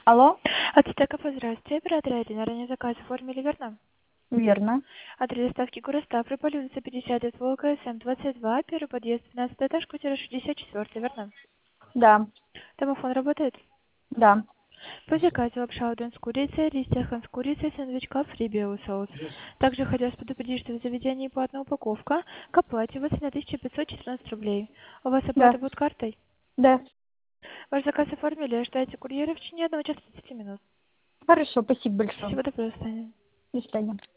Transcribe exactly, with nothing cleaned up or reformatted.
Алло? От Стеков, здравствуйте. Оператор один. Ранее заказ оформили, верно? Верно. Адрес доставки город Ставрополь, улица пятьдесят, СВО, КСМ двадцать два, первый подъезд, двенадцатый этаж, квартира шестьдесят четыре, верно? Да. Домофон работает? Да. По заказу лапша удон с курицей, рис хан с курицей, сэндвичка, фрибио соус. Также хотелось предупредить, что в заведении платная упаковка к оплате у вас на тысяча пятьсот четырнадцать рублей. У вас оплата Да. будет картой? Да. Ваш заказ оформили, ожидайте курьера в течение одного часа тридцати минут. Хорошо, спасибо большое. Всего доброго, Таня. До свидания.